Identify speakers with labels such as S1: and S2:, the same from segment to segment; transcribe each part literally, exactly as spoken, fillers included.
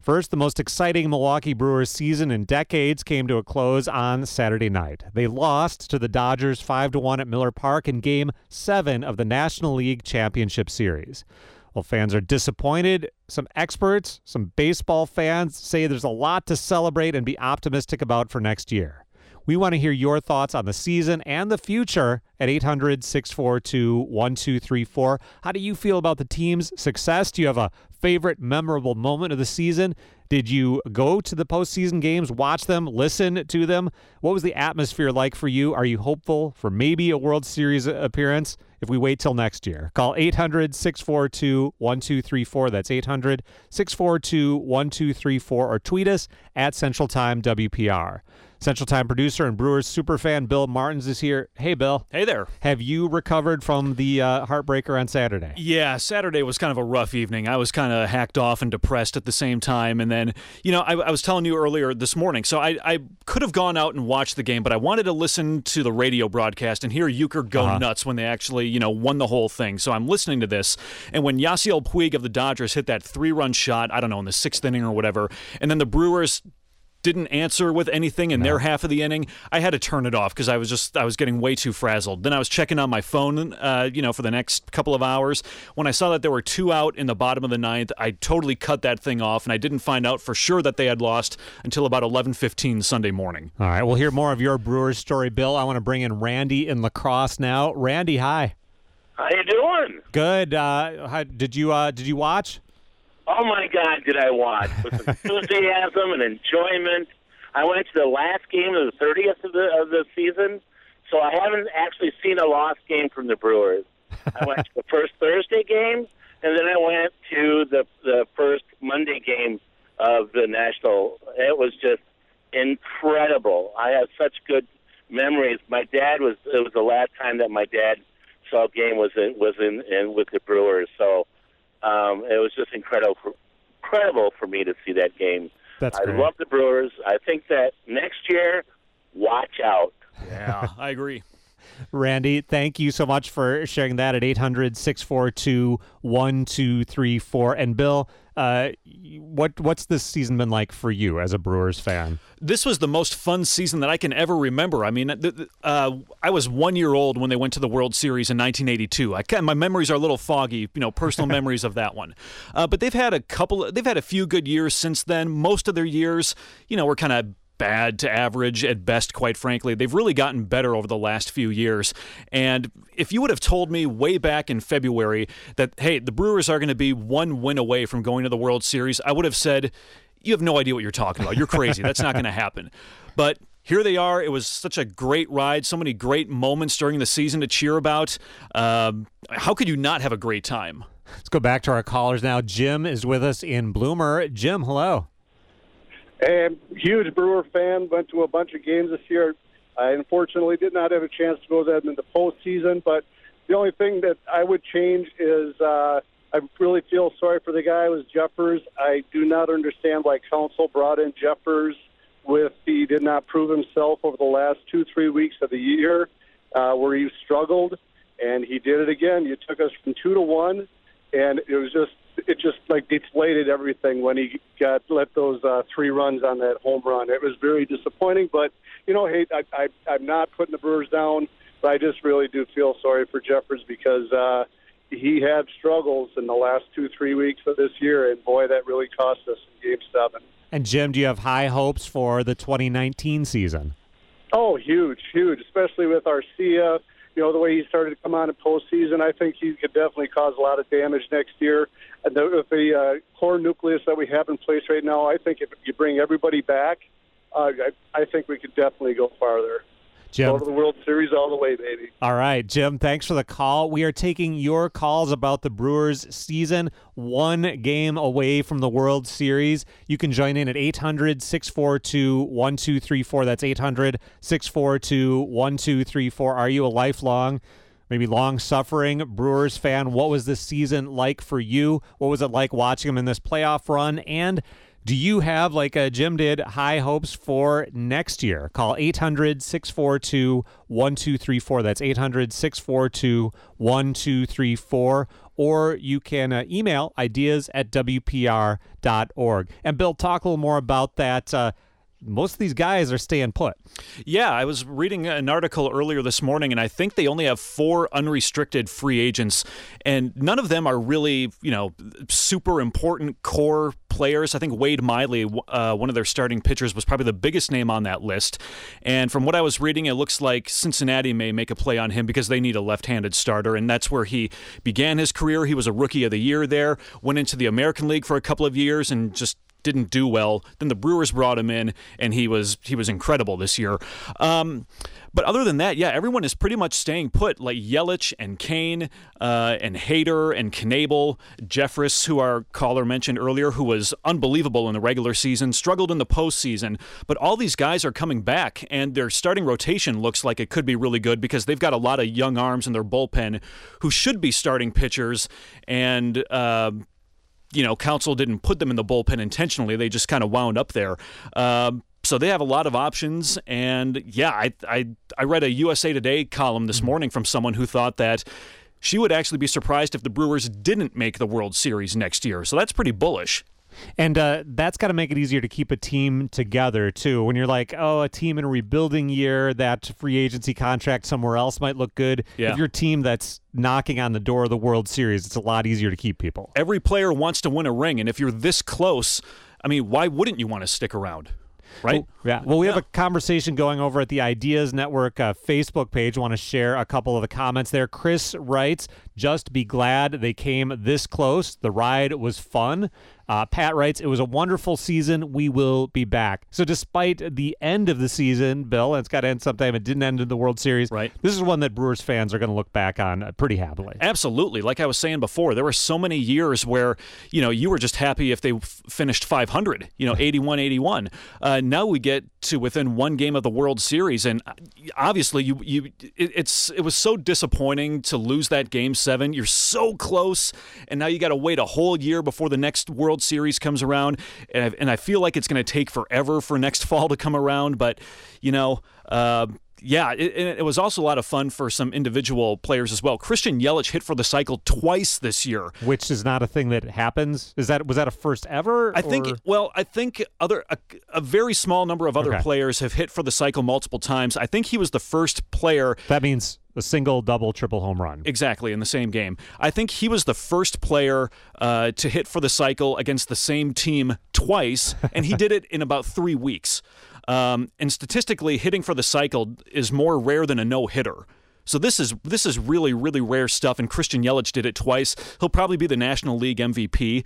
S1: First, the most exciting Milwaukee Brewers season in decades came to a close on Saturday night. They lost to the Dodgers five to one at Miller Park in Game seven of the National League Championship Series. While fans are disappointed, some experts, some baseball fans say there's a lot to celebrate and be optimistic about for next year. We want to hear your thoughts on the season and the future at eight hundred, six four two, one two three four. How do you feel about the team's success? Do you have a favorite memorable moment of the season? Did you go to the postseason games, watch them, listen to them? What was the atmosphere like for you? Are you hopeful for maybe a World Series appearance if we wait till next year? Call eight hundred, six four two, one two three four. That's eight hundred, six four two, one two three four. Or tweet us at Central Time W P R. Central Time producer and Brewers superfan Bill Martins is here. Hey, Bill.
S2: Hey there.
S1: Have you recovered from the uh, heartbreaker on Saturday?
S2: Yeah, Saturday was kind of a rough evening. I was kind of hacked off and depressed at the same time. And then, you know, I, I was telling you earlier this morning, so I, I could have gone out and watched the game, but I wanted to listen to the radio broadcast and hear Euchre go
S1: uh-huh.
S2: nuts when they actually, you know, won the whole thing. So I'm listening to this, and when Yasiel Puig of the Dodgers hit that three-run shot, I don't know, in the sixth inning or whatever, and then the Brewers didn't answer with anything in no. their half of the inning, I had to turn it off because I was just I was getting way too frazzled. Then I was checking on my phone, uh, you know, for the next couple of hours. When I saw that there were two out in the bottom of the ninth, I totally cut that thing off, and I didn't find out for sure that they had lost until about eleven fifteen Sunday morning.
S1: All right, we'll hear more of your Brewers story, Bill. I want to bring in Randy in La Crosse now. Randy, hi.
S3: How you doing?
S1: Good. Uh, how, did you uh, did you watch?
S3: Oh, my God, did I watch. With enthusiasm and enjoyment. I went to the last game of the thirtieth of the, of the season, so I haven't actually seen a lost game from the Brewers. I went to the first Thursday game, and then I went to the, the first Monday game of the National. It was just incredible. I have such good memories. My dad was, it was the last time that my dad saw a game was in, was in, in with the Brewers, so Um, it was just incredible for, incredible for me to see that game.
S1: That's
S3: I
S1: great.
S3: love the Brewers. I think that next year, watch out.
S2: Yeah, I agree.
S1: Randy, thank you so much for sharing that at eight hundred, six four two, one two three four. And Bill, uh, what what's this season been like for you as a Brewers fan?
S2: This was the most fun season that I can ever remember. I mean, uh, I was one year old when they went to the World Series in nineteen eighty-two. I can, my memories are a little foggy, you know, personal memories of that one. Uh, but they've had a couple, they've had a few good years since then. Most of their years, you know, were kind of bad to average at best, quite frankly. They've really gotten better over the last few years. And if you would have told me way back in February that, hey, the Brewers are going to be one win away from going to the World Series, I would have said, you have no idea what you're talking about. You're crazy. That's not going to happen. But here they are. It was such a great ride, so many great moments during the season to cheer about. Um, how could you not have a great time?
S1: Let's go back to our callers now. Jim is with us in Bloomer. Jim, hello.
S4: And huge Brewer fan, went to a bunch of games this year. I unfortunately did not have a chance to go there in the postseason, but the only thing that I would change is uh, I really feel sorry for the guy who was Jeffers. I do not understand why Council brought in Jeffers with he did not prove himself over the last two, three weeks of the year uh, where he struggled, and he did it again. You took us from two to one, and it was just it just like deflated everything when he got let those uh, three runs on that home run. It was very disappointing, but you know, hey, I, I, I'm not putting the Brewers down, but I just really do feel sorry for Jeffers because uh, he had struggles in the last two, three weeks of this year, and boy, that really cost us in Game Seven.
S1: And Jim, do you have high hopes for the twenty nineteen season?
S4: Oh, huge, huge, especially with Arcia. You know, the way he started to come on in postseason, I think he could definitely cause a lot of damage next year. And the, with the uh, core nucleus that we have in place right now, I think if you bring everybody back, uh, I, I think we could definitely go farther.
S1: Jim.
S4: Go to the World Series all the way, baby.
S1: All right, Jim, thanks for the call. We are taking your calls about the Brewers season, one game away from the World Series. You can join in at eight hundred, six four two, one two three four. That's eight hundred, six four two, one two three four. Are you a lifelong, maybe long-suffering Brewers fan? What was this season like for you? What was it like watching them in this playoff run? And do you have, like uh, Jim did, high hopes for next year? Call eight hundred, six four two, one two three four. That's eight hundred, six four two, one two three four. or you can uh, email ideas at w p r dot org. And Bill, talk a little more about that. Uh, most of these guys are staying put.
S2: Yeah, I was reading an article earlier this morning, and I think they only have four unrestricted free agents, and none of them are really, you know, super important core players. I think Wade Miley, uh, one of their starting pitchers, was probably the biggest name on that list. And from what I was reading, it looks like Cincinnati may make a play on him because they need a left-handed starter, and that's where he began his career. He was a Rookie of the Year there, went into the American League for a couple of years, and just didn't do well. Then the Brewers brought him in, and he was he was incredible this year. Um, but other than that, yeah, everyone is pretty much staying put, like Yelich and Kane uh, and Hader and Knebel, Jeffress, who our caller mentioned earlier, who was unbelievable in the regular season, struggled in the postseason. But all these guys are coming back, and their starting rotation looks like it could be really good because they've got a lot of young arms in their bullpen who should be starting pitchers, and uh, you know, Counsell didn't put them in the bullpen intentionally. They just kind of wound up there. Um, so they have a lot of options. And, yeah, I, I I read a U S A Today column this morning from someone who thought that she would actually be surprised if the Brewers didn't make the World Series next year. So that's pretty bullish.
S1: And uh, that's got to make it easier to keep a team together, too. When you're like, oh, a team in a rebuilding year, that free agency contract somewhere else might look good.
S2: Yeah.
S1: If you're a team that's knocking on the door of the World Series, it's a lot easier to keep people.
S2: Every player wants to win a ring, and if you're this close, I mean, why wouldn't you want to stick around? Right?
S1: Well, yeah. Well, we
S2: yeah.
S1: have a conversation going over at the Ideas Network uh, Facebook page. I want to share a couple of the comments there. Chris writes, just be glad they came this close. The ride was fun. Uh, Pat writes, it was a wonderful season. We will be back. So despite the end of the season, Bill, and it's got to end sometime, it didn't end in the World Series.
S2: Right.
S1: This is one that Brewers fans are going to look back on uh, pretty happily.
S2: Absolutely. Like I was saying before, there were so many years where, you know, you were just happy if they f- finished five hundred, you know, eighty-one eighty-one. Uh, now we get to within one game of the World Series, and obviously you you it, it's it was so disappointing to lose that game seven. You're so close, and now you got to wait a whole year before the next World Series comes around, and I, and I feel like it's going to take forever for next fall to come around. But you know, uh, yeah, it, it was also a lot of fun for some individual players as well. Christian Yelich hit for the cycle twice this year,
S1: which is not a thing that happens. Is that was that a first ever?
S2: I think.
S1: or?
S2: Well, I think other a, a very small number of other
S1: Okay.
S2: players have hit for the cycle multiple times. I think he was the first player.
S1: That means a single, double, triple home run.
S2: Exactly, in the same game. I think he was the first player uh, to hit for the cycle against the same team twice, and he did it in about three weeks. Um, and statistically, hitting for the cycle is more rare than a no-hitter. So this is this is really, really rare stuff, and Christian Yelich did it twice. He'll probably be the National League M V P.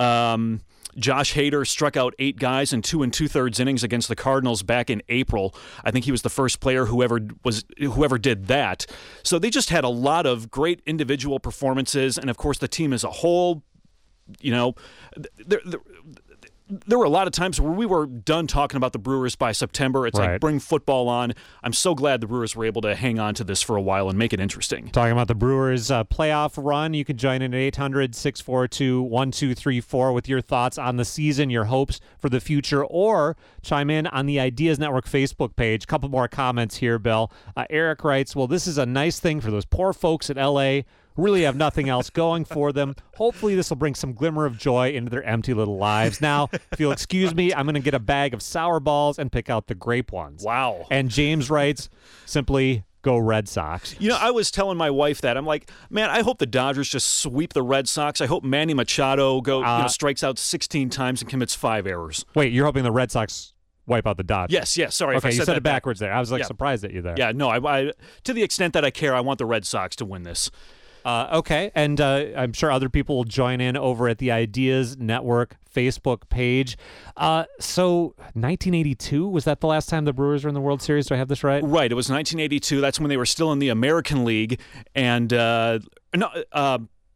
S2: Um, Josh Hader struck out eight guys in two and two-thirds innings against the Cardinals back in April. I think he was the first player who ever was whoever did that. So they just had a lot of great individual performances, and of course the team as a whole, you know, there, there, there were a lot of times where we were done talking about the Brewers by September. It's
S1: Right.
S2: like, bring football on. I'm so glad the Brewers were able to hang on to this for a while and make it interesting.
S1: Talking about the Brewers' uh, playoff run, you can join in at eight hundred, six four two, one two three four with your thoughts on the season, your hopes for the future, or chime in on the Ideas Network Facebook page. A couple more comments here, Bill. Uh, Eric writes, well, this is a nice thing for those poor folks in L A who really have nothing else going for them. Hopefully this will bring some glimmer of joy into their empty little lives. Now, if you'll excuse me, I'm going to get a bag of sour balls and pick out the grape ones.
S2: Wow.
S1: And James writes, simply, go Red Sox.
S2: You know, I was telling my wife that. I'm like, man, I hope the Dodgers just sweep the Red Sox. I hope Manny Machado go,
S1: Uh,
S2: you know, strikes out sixteen times and commits five errors.
S1: Wait, you're hoping the Red Sox wipe out the Dodgers?
S2: Yes, yes. Sorry, if
S1: Okay,
S2: I
S1: you
S2: said,
S1: said
S2: that
S1: it backwards there. I was like
S2: Yeah.
S1: surprised at you there.
S2: Yeah, no, I, I, to the extent that I care, I want the Red Sox to win this.
S1: Uh, okay, and uh, I'm sure other people will join in over at the Ideas Network Facebook page. Uh, so, nineteen eighty-two, was that the last time the Brewers were in the World Series? Do I have this right?
S2: Right. It was nineteen eighty-two. That's when they were still in the American League. And, uh, no, uh,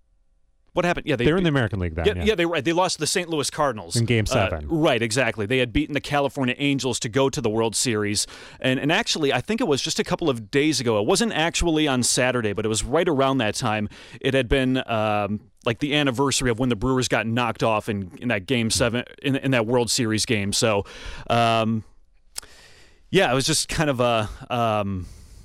S2: what happened? Yeah, they,
S1: They were in the American League then.
S2: Yeah,
S1: Yeah,
S2: yeah, they were. They lost to the Saint Louis Cardinals
S1: In Game
S2: Uh,
S1: seven.
S2: right, exactly. They had beaten the California Angels to go to the World Series, and and actually, I think it was just a couple of days ago. It wasn't actually on Saturday, but it was right around that time. It had been um, like the anniversary of when the Brewers got knocked off in, in that Game seven in, in that World Series game. So, um, yeah, it was just kind of a. Um,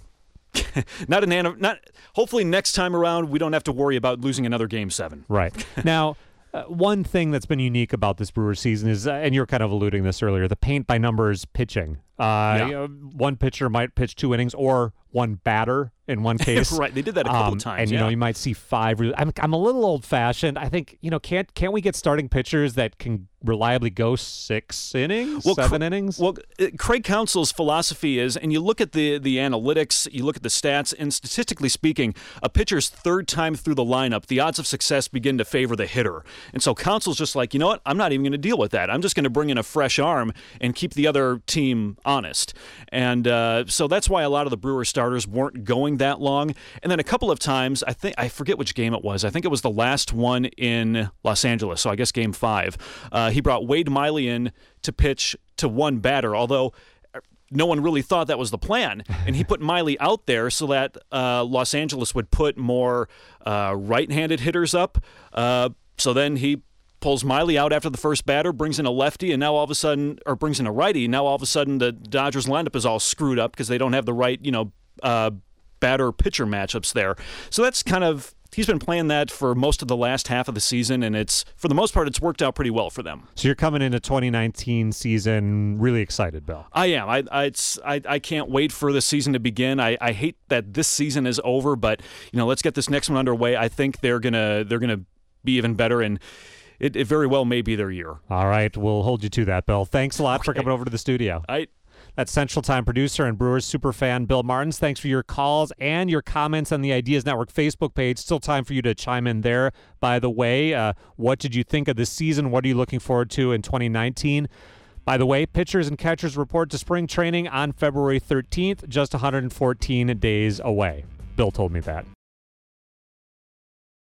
S2: not an not. Hopefully, next time around, we don't have to worry about losing another game seven.
S1: Right. Now, uh, one thing that's been unique about this Brewers season is, uh, and you're kind of alluding this earlier, the paint by numbers pitching. Uh,
S2: Yeah.
S1: you know, one pitcher might pitch two innings, or one batter in one case.
S2: Right, they did that a couple
S1: Um,
S2: of times.
S1: and you
S2: yeah.
S1: know, you might see five. Re- I'm I'm a little old fashioned. I think you know, can't can't we get starting pitchers that can reliably go six innings,
S2: Well,
S1: seven
S2: Cra-
S1: innings?
S2: Well, uh, Craig Counsell's philosophy is, and you look at the the analytics, you look at the stats, and statistically speaking, a pitcher's third time through the lineup, the odds of success begin to favor the hitter. And so Counsell's just like, you know what? I'm not even going to deal with that. I'm just going to bring in a fresh arm and keep the other team honest. And uh, so that's why a lot of the Brewer starters weren't going that long. And then a couple of times, I think I forget which game it was. I think it was the last one in Los Angeles. So I guess game five. Uh, he brought Wade Miley in to pitch to one batter, although no one really thought that was the plan. And he put Miley out there so that uh, Los Angeles would put more uh, right-handed hitters up. Uh, so then he pulls Miley out after the first batter, brings in a lefty, and now all of a sudden, or brings in a righty, now all of a sudden the Dodgers lineup is all screwed up because they don't have the right, you know, uh, batter-pitcher matchups there. So that's kind of, he's been playing that for most of the last half of the season, and it's, for the most part, it's worked out pretty well for them.
S1: So you're coming into twenty nineteen season really excited, Bill.
S2: I am. I I, it's, I I can't wait for the season to begin. I, I hate that this season is over, but you know, let's get this next one underway. I think they're gonna they're gonna be even better, and it, it very well may be their year.
S1: All right, we'll hold you to that, Bill. Thanks a lot for
S2: Okay.
S1: coming over to the studio.
S2: I.
S1: That's Central Time producer and Brewers superfan Bill Martins. Thanks for your calls and your comments on the Ideas Network Facebook page. Still time for you to chime in there. By the way, uh, what did you think of this season? What are you looking forward to in twenty nineteen? By the way, pitchers and catchers report to spring training on February thirteenth, just one hundred fourteen days away. Bill told me that.